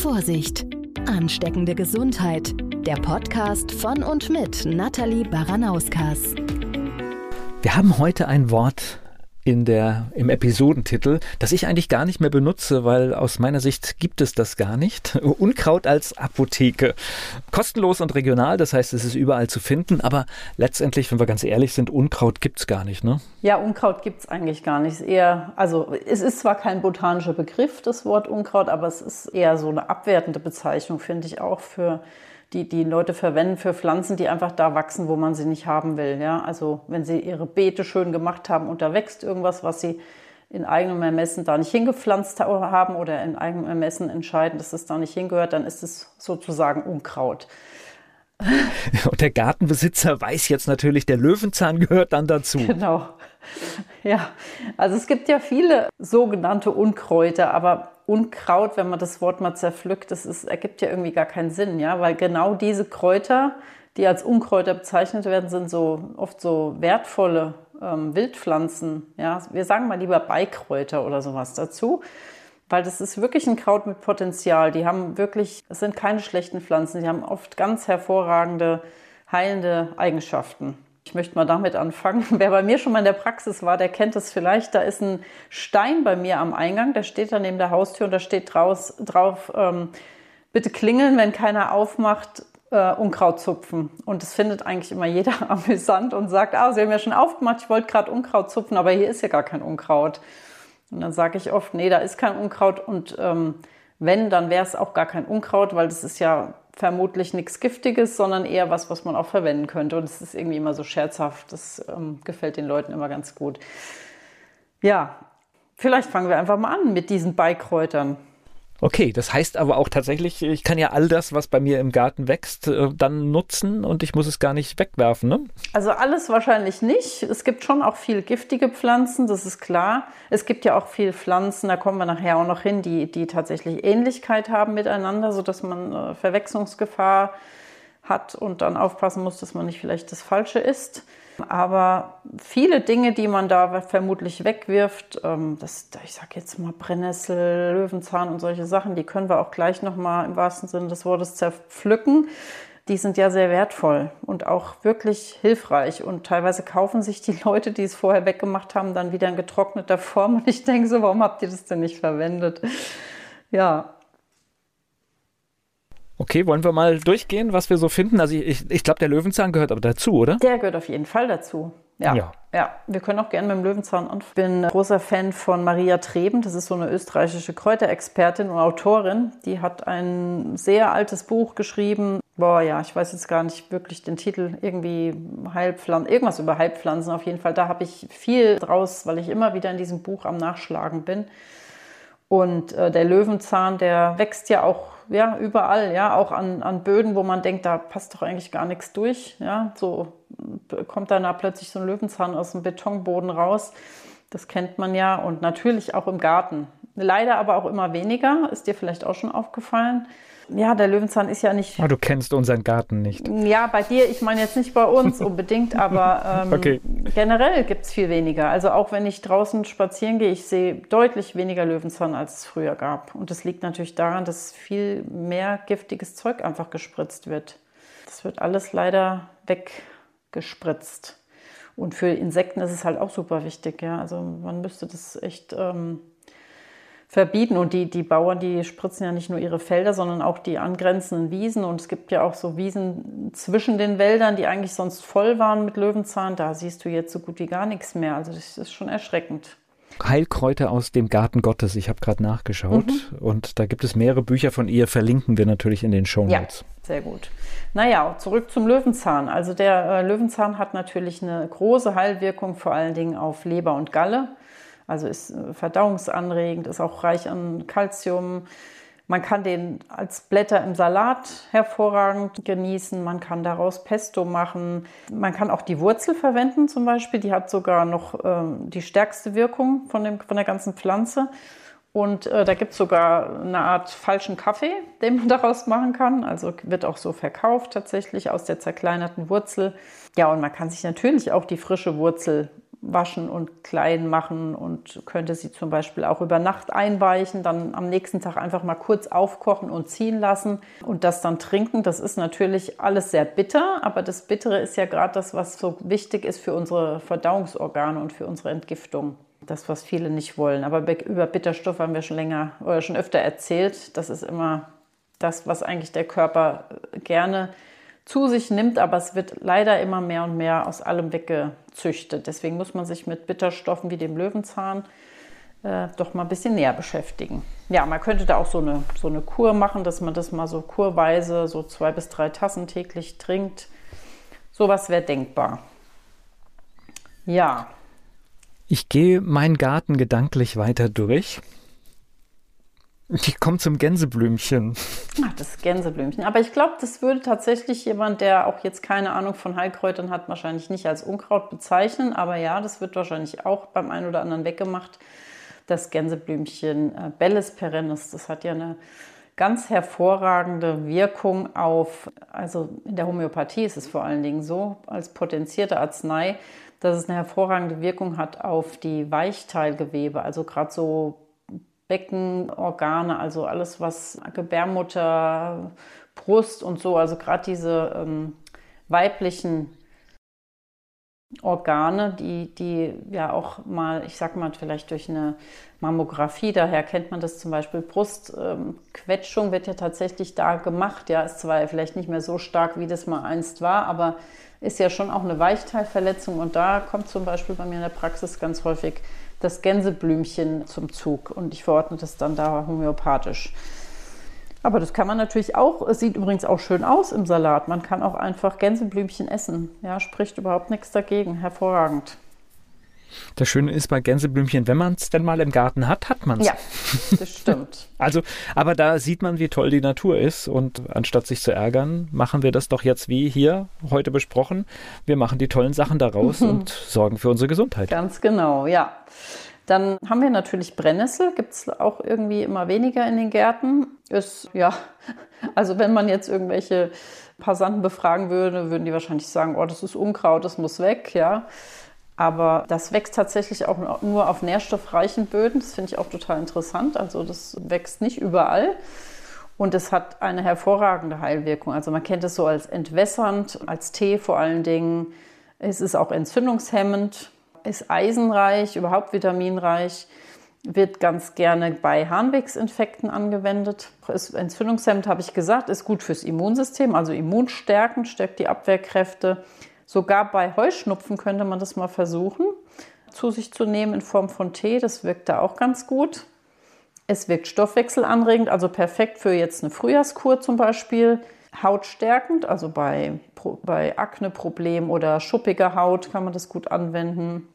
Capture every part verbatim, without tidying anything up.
Vorsicht! Ansteckende Gesundheit. Der Podcast von und mit Nathalie Baranauskas. Wir haben heute ein Wort in der, im Episodentitel, das ich eigentlich gar nicht mehr benutze, weil aus meiner Sicht gibt es das gar nicht. Unkraut als Apotheke. Kostenlos und regional, das heißt, es ist überall zu finden, aber letztendlich, wenn wir ganz ehrlich sind, Unkraut gibt es gar nicht, ne? Ja, Unkraut gibt es eigentlich gar nicht. Es ist eher, also es ist zwar kein botanischer Begriff, das Wort Unkraut, aber es ist eher so eine abwertende Bezeichnung, finde ich auch, für die die Leute verwenden für Pflanzen, die einfach da wachsen, wo man sie nicht haben will. Ja? Also wenn sie ihre Beete schön gemacht haben und da wächst irgendwas, was sie in eigenem Ermessen da nicht hingepflanzt haben oder in eigenem Ermessen entscheiden, dass es da nicht hingehört, dann ist es sozusagen Unkraut. Und der Gartenbesitzer weiß jetzt natürlich, der Löwenzahn gehört dann dazu. Genau. Ja, also es gibt ja viele sogenannte Unkräuter, aber Unkraut, wenn man das Wort mal zerpflückt, das ist, ergibt ja irgendwie gar keinen Sinn, ja, weil genau diese Kräuter, die als Unkräuter bezeichnet werden, sind so oft so wertvolle ähm, Wildpflanzen, ja. Wir sagen mal lieber Beikräuter oder sowas dazu, weil das ist wirklich ein Kraut mit Potenzial. Die haben wirklich, es sind keine schlechten Pflanzen, die haben oft ganz hervorragende, heilende Eigenschaften. Ich möchte mal damit anfangen. Wer bei mir schon mal in der Praxis war, der kennt es vielleicht. Da ist ein Stein bei mir am Eingang, der steht da neben der Haustür und da steht draus, drauf, ähm, bitte klingeln, wenn keiner aufmacht, äh, Unkraut zupfen. Und das findet eigentlich immer jeder amüsant und sagt, ah, Sie haben ja schon aufgemacht, ich wollte gerade Unkraut zupfen, aber hier ist ja gar kein Unkraut. Und dann sage ich oft, nee, da ist kein Unkraut und ähm, wenn, dann wäre es auch gar kein Unkraut, weil das ist ja vermutlich nichts Giftiges, sondern eher was, was man auch verwenden könnte. Und es ist irgendwie immer so scherzhaft. Das ähm, gefällt den Leuten immer ganz gut. Ja, vielleicht fangen wir einfach mal an mit diesen Beikräutern. Okay, das heißt aber auch tatsächlich, ich kann ja all das, was bei mir im Garten wächst, dann nutzen und ich muss es gar nicht wegwerfen, ne? Also alles wahrscheinlich nicht. Es gibt schon auch viel giftige Pflanzen, das ist klar. Es gibt ja auch viele Pflanzen, da kommen wir nachher auch noch hin, die, die tatsächlich Ähnlichkeit haben miteinander, sodass man äh, Verwechslungsgefahr hat und dann aufpassen muss, dass man nicht vielleicht das Falsche isst. Aber viele Dinge, die man da vermutlich wegwirft, ähm, das, ich sage jetzt mal Brennnessel, Löwenzahn und solche Sachen, die können wir auch gleich nochmal im wahrsten Sinne des Wortes zerpflücken. Die sind ja sehr wertvoll und auch wirklich hilfreich. Und teilweise kaufen sich die Leute, die es vorher weggemacht haben, dann wieder in getrockneter Form. Und ich denke so, warum habt ihr das denn nicht verwendet? Ja. Okay, wollen wir mal durchgehen, was wir so finden? Also ich, ich glaube, der Löwenzahn gehört aber dazu, oder? Der gehört auf jeden Fall dazu. Ja, ja. ja. Wir können auch gerne mit dem Löwenzahn anfangen. Ich bin ein großer Fan von Maria Treben. Das ist so eine österreichische Kräuterexpertin und Autorin. Die hat ein sehr altes Buch geschrieben. Boah, ja, ich weiß jetzt gar nicht wirklich den Titel. Irgendwie Heilpflanzen, irgendwas über Heilpflanzen auf jeden Fall. Da habe ich viel draus, weil ich immer wieder in diesem Buch am Nachschlagen bin. Und äh, der Löwenzahn, der wächst ja auch ja, überall, ja, auch an, an Böden, wo man denkt, da passt doch eigentlich gar nichts durch. Ja, so kommt dann da plötzlich so ein Löwenzahn aus dem Betonboden raus. Das kennt man ja und natürlich auch im Garten. Leider aber auch immer weniger, ist dir vielleicht auch schon aufgefallen. Ja, der Löwenzahn ist ja nicht... Oh, du kennst unseren Garten nicht. Ja, bei dir, ich meine jetzt nicht bei uns unbedingt, aber ähm, okay. Generell gibt es viel weniger. Also auch wenn ich draußen spazieren gehe, ich sehe deutlich weniger Löwenzahn, als es früher gab. Und das liegt natürlich daran, dass viel mehr giftiges Zeug einfach gespritzt wird. Das wird alles leider weggespritzt. Und für Insekten ist es halt auch super wichtig. Ja? Also man müsste das echt... Ähm, verbieten. Und die, die Bauern, die spritzen ja nicht nur ihre Felder, sondern auch die angrenzenden Wiesen. Und es gibt ja auch so Wiesen zwischen den Wäldern, die eigentlich sonst voll waren mit Löwenzahn. Da siehst du jetzt so gut wie gar nichts mehr. Also das ist schon erschreckend. Heilkräuter aus dem Garten Gottes. Ich habe gerade nachgeschaut. Mhm. Und da gibt es mehrere Bücher von ihr, verlinken wir natürlich in den Shownotes. Ja, sehr gut. Naja, zurück zum Löwenzahn. Also der äh, Löwenzahn hat natürlich eine große Heilwirkung, vor allen Dingen auf Leber und Galle. Also ist verdauungsanregend, ist auch reich an Kalzium. Man kann den als Blätter im Salat hervorragend genießen. Man kann daraus Pesto machen. Man kann auch die Wurzel verwenden zum Beispiel. Die hat sogar noch ähm, die stärkste Wirkung von, dem, von der ganzen Pflanze. Und äh, da gibt es sogar eine Art falschen Kaffee, den man daraus machen kann. Also wird auch so verkauft tatsächlich aus der zerkleinerten Wurzel. Ja, und man kann sich natürlich auch die frische Wurzel waschen und klein machen und könnte sie zum Beispiel auch über Nacht einweichen, dann am nächsten Tag einfach mal kurz aufkochen und ziehen lassen und das dann trinken. Das ist natürlich alles sehr bitter, aber das Bittere ist ja gerade das, was so wichtig ist für unsere Verdauungsorgane und für unsere Entgiftung. Das, was viele nicht wollen. Aber über Bitterstoffe haben wir schon länger oder schon öfter erzählt. Das ist immer das, was eigentlich der Körper gerne zu sich nimmt, aber es wird leider immer mehr und mehr aus allem weggezüchtet. Deswegen muss man sich mit Bitterstoffen wie dem Löwenzahn äh, doch mal ein bisschen näher beschäftigen. Ja, man könnte da auch so eine, so eine Kur machen, dass man das mal so kurweise, so zwei bis drei Tassen täglich trinkt. Sowas wäre denkbar. Ja. Ich gehe meinen Garten gedanklich weiter durch. Ich komme zum Gänseblümchen. Ach, das Gänseblümchen. Aber ich glaube, das würde tatsächlich jemand, der auch jetzt keine Ahnung von Heilkräutern hat, wahrscheinlich nicht als Unkraut bezeichnen. Aber ja, das wird wahrscheinlich auch beim einen oder anderen weggemacht. Das Gänseblümchen äh, Bellis perennis, das hat ja eine ganz hervorragende Wirkung auf, also in der Homöopathie ist es vor allen Dingen so, als potenzierte Arznei, dass es eine hervorragende Wirkung hat auf die Weichteilgewebe, also gerade so Beckenorgane, also alles, was Gebärmutter, Brust und so, also gerade diese ähm, weiblichen Organe, die, die ja auch mal, ich sag mal, vielleicht durch eine Mammographie, daher kennt man das zum Beispiel, Brustquetschung ähm, wird ja tatsächlich da gemacht, ja, ist zwar vielleicht nicht mehr so stark, wie das mal einst war, aber ist ja schon auch eine Weichteilverletzung und da kommt zum Beispiel bei mir in der Praxis ganz häufig das Gänseblümchen zum Zug und ich verordne das dann da homöopathisch. Aber das kann man natürlich auch, es sieht übrigens auch schön aus im Salat, man kann auch einfach Gänseblümchen essen, ja, spricht überhaupt nichts dagegen, hervorragend. Das Schöne ist bei Gänseblümchen, wenn man es denn mal im Garten hat, hat man es. Ja, das stimmt. Also, aber da sieht man, wie toll die Natur ist und anstatt sich zu ärgern, machen wir das doch jetzt wie hier heute besprochen. Wir machen die tollen Sachen daraus mhm. und sorgen für unsere Gesundheit. Ganz genau, ja. Dann haben wir natürlich Brennnessel, gibt es auch irgendwie immer weniger in den Gärten. Ist, ja, also wenn man jetzt irgendwelche Passanten befragen würde, würden die wahrscheinlich sagen, oh, das ist Unkraut, das muss weg, ja. Aber das wächst tatsächlich auch nur auf nährstoffreichen Böden. Das finde ich auch total interessant. Also das wächst nicht überall. Und es hat eine hervorragende Heilwirkung. Also man kennt es so als entwässernd, als Tee vor allen Dingen. Es ist auch entzündungshemmend, ist eisenreich, überhaupt vitaminreich. Wird ganz gerne bei Harnwegsinfekten angewendet. Ist entzündungshemmend, habe ich gesagt, ist gut fürs Immunsystem, also immunstärkend, stärkt die Abwehrkräfte. Sogar bei Heuschnupfen könnte man das mal versuchen, zu sich zu nehmen in Form von Tee. Das wirkt da auch ganz gut. Es wirkt stoffwechselanregend, also perfekt für jetzt eine Frühjahrskur zum Beispiel. Hautstärkend, also bei, bei Akneproblemen oder schuppiger Haut kann man das gut anwenden.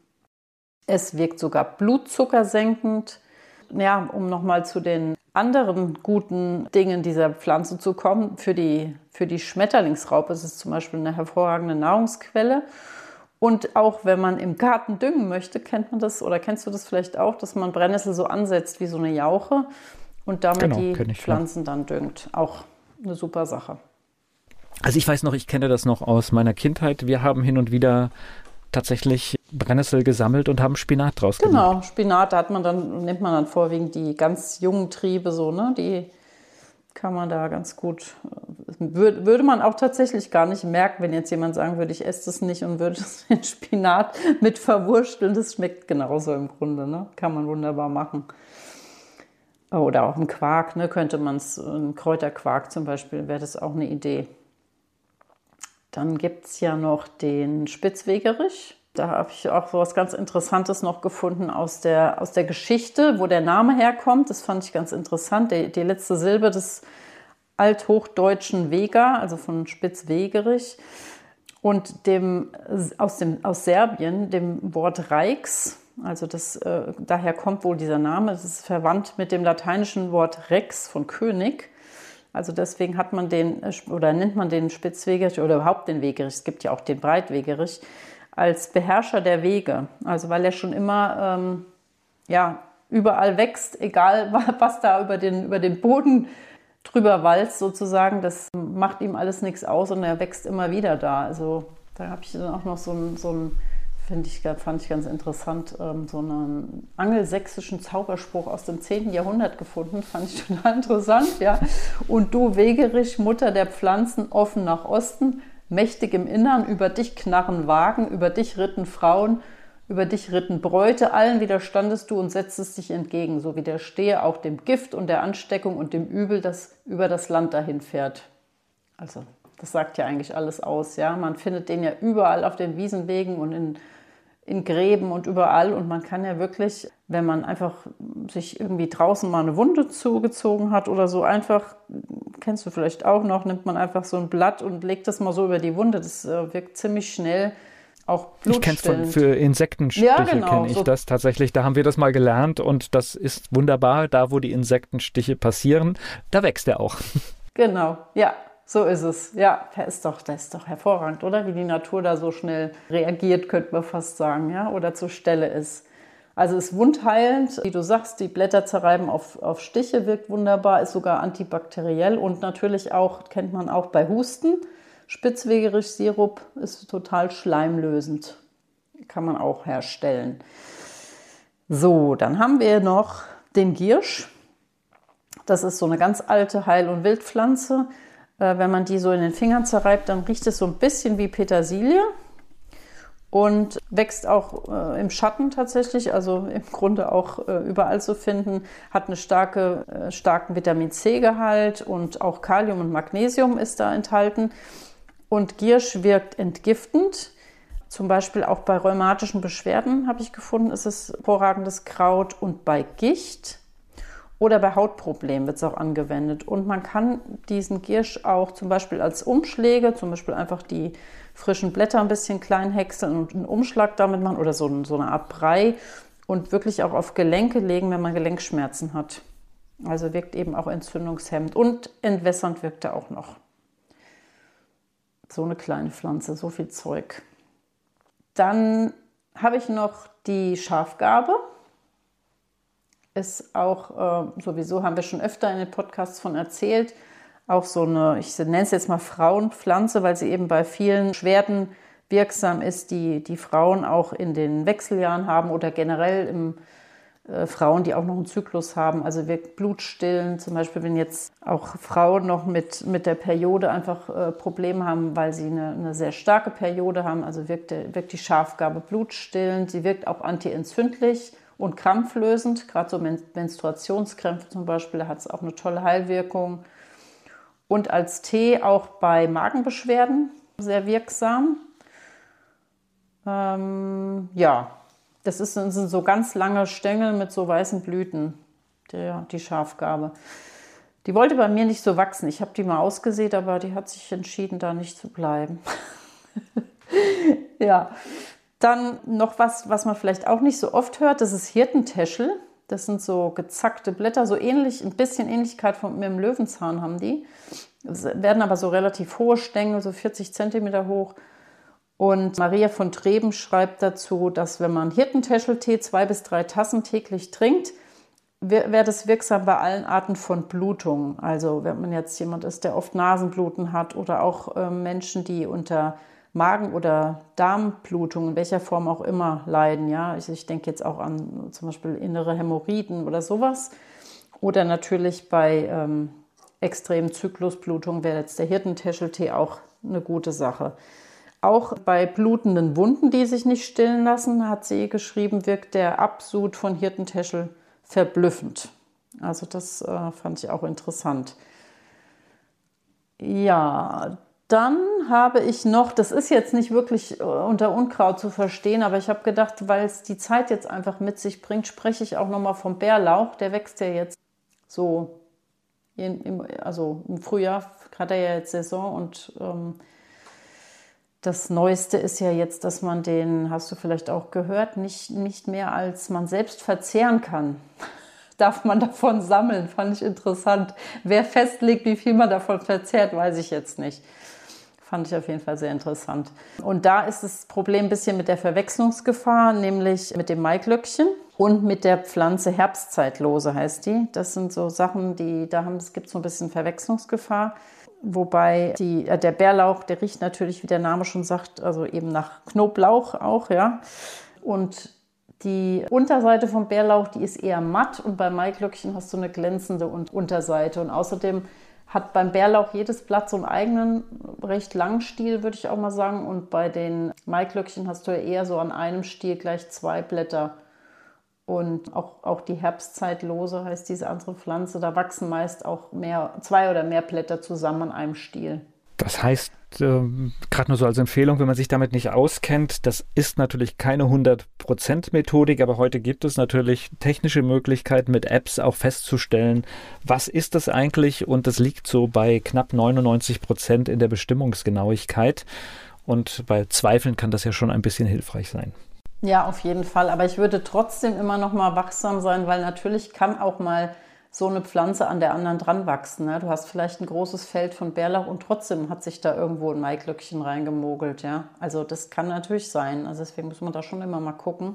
Es wirkt sogar blutzuckersenkend. Ja, um nochmal zu den anderen guten Dingen dieser Pflanze zu kommen, für die, für die Schmetterlingsraupe ist es zum Beispiel eine hervorragende Nahrungsquelle. Und auch wenn man im Garten düngen möchte, kennt man das oder kennst du das vielleicht auch, dass man Brennnessel so ansetzt wie so eine Jauche und damit genau, die ich, Pflanzen ja. dann düngt. Auch eine super Sache. Also ich weiß noch, ich kenne das noch aus meiner Kindheit. Wir haben hin und wieder tatsächlich Brennnessel gesammelt und haben Spinat draus gemacht. Genau, Spinat, da hat man dann, nimmt man dann vorwiegend die ganz jungen Triebe so, ne? Die kann man da ganz gut, würde, würde man auch tatsächlich gar nicht merken, wenn jetzt jemand sagen würde, ich esse das nicht und würde den Spinat mit verwursteln. Das schmeckt genauso im Grunde, ne? Kann man wunderbar machen. Oder auch im Quark, ne? Könnte man es, ein Kräuterquark zum Beispiel, wäre das auch eine Idee. Dann gibt es ja noch den Spitzwegerich. Da habe ich auch so was ganz Interessantes noch gefunden aus der, aus der Geschichte, wo der Name herkommt. Das fand ich ganz interessant. Die, die letzte Silbe des althochdeutschen Vega, also von Spitzwegerich. Und dem, aus, dem, aus Serbien, dem Wort Reix, also das, äh, daher kommt wohl dieser Name. Es ist verwandt mit dem lateinischen Wort Rex von König. Also deswegen hat man den, oder nennt man den Spitzwegerich oder überhaupt den Wegerich, es gibt ja auch den Breitwegerich, als Beherrscher der Wege. Also weil er schon immer ähm, ja, überall wächst, egal was da über den, über den Boden drüber walzt sozusagen, das macht ihm alles nichts aus und er wächst immer wieder da. Also da habe ich dann auch noch so ein, so ein Finde ich, fand ich ganz interessant, ähm, so einen angelsächsischen Zauberspruch aus dem zehnten Jahrhundert gefunden, fand ich total interessant, ja. Und du, Wegerich, Mutter der Pflanzen, offen nach Osten, mächtig im Innern, über dich knarren Wagen, über dich ritten Frauen, über dich ritten Bräute, allen widerstandest du und setztest dich entgegen, so widerstehe auch dem Gift und der Ansteckung und dem Übel, das über das Land dahin fährt. Also, das sagt ja eigentlich alles aus, ja. Man findet den ja überall auf den Wiesenwegen und in in Gräben und überall, und man kann ja wirklich, wenn man einfach sich irgendwie draußen mal eine Wunde zugezogen hat oder so, einfach, kennst du vielleicht auch noch, nimmt man einfach so ein Blatt und legt das mal so über die Wunde, das äh, wirkt ziemlich schnell, auch blutstillend. Ich kenne es für Insektenstiche, ja, genau, kenne ich so. Das tatsächlich, da haben wir das mal gelernt und das ist wunderbar, da wo die Insektenstiche passieren, da wächst er auch. Genau, ja. So ist es. Ja, das ist doch, das ist doch hervorragend, oder? Wie die Natur da so schnell reagiert, könnte man fast sagen, ja, oder zur Stelle ist. Also ist wundheilend, wie du sagst, die Blätter zerreiben auf, auf Stiche, wirkt wunderbar, ist sogar antibakteriell und natürlich auch, kennt man auch bei Husten, Spitzwegerich-Sirup ist total schleimlösend, kann man auch herstellen. So, dann haben wir noch den Giersch. Das ist so eine ganz alte Heil- und Wildpflanze. Wenn man die so in den Fingern zerreibt, dann riecht es so ein bisschen wie Petersilie und wächst auch äh, im Schatten tatsächlich, also im Grunde auch äh, überall zu finden, hat einen starke, äh, starken Vitamin-C-Gehalt und auch Kalium und Magnesium ist da enthalten. Und Giersch wirkt entgiftend, zum Beispiel auch bei rheumatischen Beschwerden, habe ich gefunden, ist es hervorragendes Kraut, und bei Gicht. Oder bei Hautproblemen wird es auch angewendet. Und man kann diesen Giersch auch zum Beispiel als Umschläge, zum Beispiel einfach die frischen Blätter ein bisschen klein häckseln und einen Umschlag damit machen oder so, so eine Art Brei und wirklich auch auf Gelenke legen, wenn man Gelenkschmerzen hat. Also wirkt eben auch entzündungshemmend und entwässernd wirkt er auch noch. So eine kleine Pflanze, so viel Zeug. Dann habe ich noch die Schafgarbe. Ist auch, äh, sowieso haben wir schon öfter in den Podcasts von erzählt, auch so eine, ich nenne es jetzt mal Frauenpflanze, weil sie eben bei vielen Beschwerden wirksam ist, die die Frauen auch in den Wechseljahren haben oder generell im, äh, Frauen, die auch noch einen Zyklus haben, also wirkt blutstillend, zum Beispiel wenn jetzt auch Frauen noch mit, mit der Periode einfach äh, Probleme haben, weil sie eine, eine sehr starke Periode haben, also wirkt, der, wirkt die Schafgarbe blutstillend, sie wirkt auch antientzündlich und krampflösend, gerade so Men- Menstruationskrämpfe zum Beispiel, da hat es auch eine tolle Heilwirkung. Und als Tee auch bei Magenbeschwerden sehr wirksam. Ähm, ja, das ist, sind so ganz lange Stängel mit so weißen Blüten, der, die Schafgarbe. Die wollte bei mir nicht so wachsen. Ich habe die mal ausgesät, aber die hat sich entschieden, da nicht zu bleiben. Ja. Dann noch was, was man vielleicht auch nicht so oft hört, das ist Hirtentäschel. Das sind so gezackte Blätter, so ähnlich, ein bisschen Ähnlichkeit von, mit dem Löwenzahn haben die. Es werden aber so relativ hohe Stängel, so vierzig Zentimeter hoch. Und Maria von Treben schreibt dazu, dass wenn man Hirtentäscheltee zwei bis drei Tassen täglich trinkt, wäre das wirksam bei allen Arten von Blutung. Also wenn man jetzt jemand ist, der oft Nasenbluten hat oder auch äh, Menschen, die unter Magen- oder Darmblutung, in welcher Form auch immer, leiden. Ja? Ich, ich denke jetzt auch an zum Beispiel innere Hämorrhoiden oder sowas. Oder natürlich bei ähm, extremen Zyklusblutung wäre jetzt der Hirtentäscheltee auch eine gute Sache. Auch bei blutenden Wunden, die sich nicht stillen lassen, hat sie geschrieben, wirkt der Absud von Hirtentäschel verblüffend. Also das äh, fand ich auch interessant. Ja, dann habe ich noch, das ist jetzt nicht wirklich unter Unkraut zu verstehen, aber ich habe gedacht, weil es die Zeit jetzt einfach mit sich bringt, spreche ich auch nochmal vom Bärlauch. Der wächst ja jetzt so, in, im, also im Frühjahr hat er ja jetzt Saison und ähm, das Neueste ist ja jetzt, dass man den, hast du vielleicht auch gehört, nicht, nicht mehr als man selbst verzehren kann. Darf man davon sammeln, fand ich interessant. Wer festlegt, wie viel man davon verzehrt, weiß ich jetzt nicht. Fand ich auf jeden Fall sehr interessant. Und da ist das Problem ein bisschen mit der Verwechslungsgefahr, nämlich mit dem Maiglöckchen und mit der Pflanze Herbstzeitlose heißt die. Das sind so Sachen, die da haben, es gibt so ein bisschen Verwechslungsgefahr. Wobei die, äh, der Bärlauch, der riecht natürlich, wie der Name schon sagt, also eben nach Knoblauch auch, ja. Und die Unterseite vom Bärlauch, die ist eher matt und bei Maiglöckchen hast du eine glänzende Unterseite. Und außerdem hat beim Bärlauch jedes Blatt so einen eigenen, recht langen Stiel, würde ich auch mal sagen. Und bei den Maiglöckchen hast du ja eher so an einem Stiel gleich zwei Blätter. Und auch, auch die Herbstzeitlose heißt diese andere Pflanze, da wachsen meist auch mehr, zwei oder mehr Blätter zusammen an einem Stiel. Das heißt, äh, gerade nur so als Empfehlung, wenn man sich damit nicht auskennt, das ist natürlich keine hundert Prozent Methodik, aber heute gibt es natürlich technische Möglichkeiten mit Apps auch festzustellen, was ist das eigentlich, und das liegt so bei knapp neunundneunzig Prozent in der Bestimmungsgenauigkeit, und bei Zweifeln kann das ja schon ein bisschen hilfreich sein. Ja, auf jeden Fall, aber ich würde trotzdem immer noch mal wachsam sein, weil natürlich kann auch mal so eine Pflanze an der anderen dran wachsen. Ne? Du hast vielleicht ein großes Feld von Bärlauch und trotzdem hat sich da irgendwo ein Maiglöckchen reingemogelt. Ja? Also das kann natürlich sein. Also deswegen muss man da schon immer mal gucken.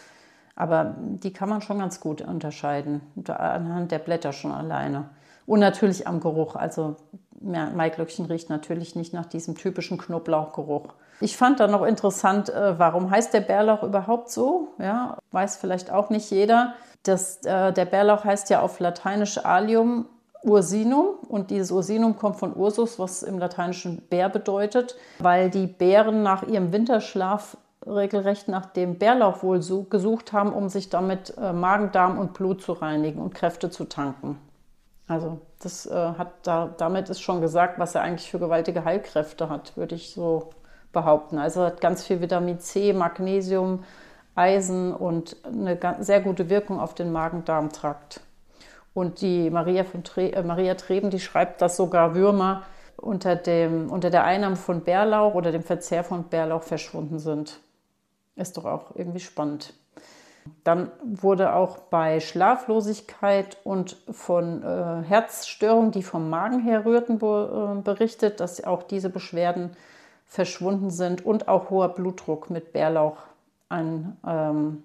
Aber die kann man schon ganz gut unterscheiden, anhand der Blätter schon alleine. Und natürlich am Geruch. Also Maiglöckchen riecht natürlich nicht nach diesem typischen Knoblauchgeruch. Ich fand dann noch interessant, warum heißt der Bärlauch überhaupt so? Ja, weiß vielleicht auch nicht jeder. Das, äh, der Bärlauch heißt ja auf Lateinisch Allium ursinum und dieses Ursinum kommt von Ursus, was im Lateinischen Bär bedeutet, weil die Bären nach ihrem Winterschlaf regelrecht nach dem Bärlauch wohl so gesucht haben, um sich damit äh, Magen, Darm und Blut zu reinigen und Kräfte zu tanken. Also das äh, hat da, damit ist schon gesagt, was er eigentlich für gewaltige Heilkräfte hat, würde ich so behaupten. Also er hat ganz viel Vitamin C, Magnesium, Eisen und eine sehr gute Wirkung auf den Magen-Darm-Trakt. Und die Maria, von Tre- äh, Maria Treben, die schreibt, dass sogar Würmer unter, dem, unter der Einnahme von Bärlauch oder dem Verzehr von Bärlauch verschwunden sind. Ist doch auch irgendwie spannend. Dann wurde auch bei Schlaflosigkeit und von äh, Herzstörungen, die vom Magen her rührten, be- äh, berichtet, dass auch diese Beschwerden verschwunden sind und auch hoher Blutdruck mit Bärlauch einen ähm,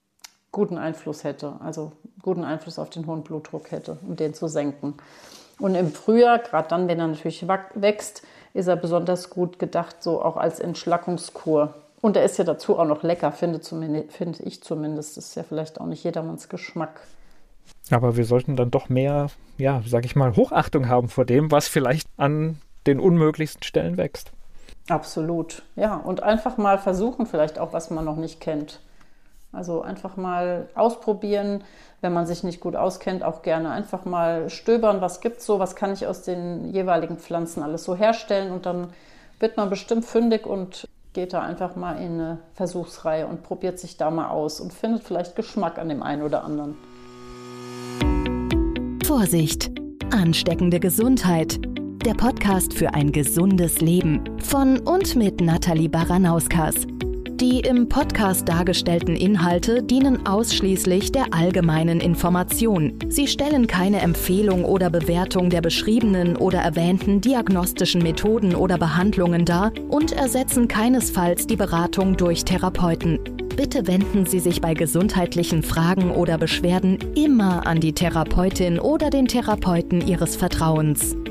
guten Einfluss hätte, also guten Einfluss auf den hohen Blutdruck hätte, um den zu senken. Und im Frühjahr, gerade dann, wenn er natürlich wächst, ist er besonders gut gedacht, so auch als Entschlackungskur. Und er ist ja dazu auch noch lecker, finde, finde ich zumindest. Das ist ja vielleicht auch nicht jedermanns Geschmack. Aber wir sollten dann doch mehr, ja, sag ich mal, Hochachtung haben vor dem, was vielleicht an den unmöglichsten Stellen wächst. Absolut, ja. Und einfach mal versuchen, vielleicht auch, was man noch nicht kennt. Also einfach mal ausprobieren, wenn man sich nicht gut auskennt, auch gerne einfach mal stöbern, was gibt es so, was kann ich aus den jeweiligen Pflanzen alles so herstellen, und dann wird man bestimmt fündig und geht da einfach mal in eine Versuchsreihe und probiert sich da mal aus und findet vielleicht Geschmack an dem einen oder anderen. Vorsicht! Ansteckende Gesundheit. Der Podcast für ein gesundes Leben von und mit Nathalie Baranauskas. Die im Podcast dargestellten Inhalte dienen ausschließlich der allgemeinen Information. Sie stellen keine Empfehlung oder Bewertung der beschriebenen oder erwähnten diagnostischen Methoden oder Behandlungen dar und ersetzen keinesfalls die Beratung durch Therapeuten. Bitte wenden Sie sich bei gesundheitlichen Fragen oder Beschwerden immer an die Therapeutin oder den Therapeuten Ihres Vertrauens.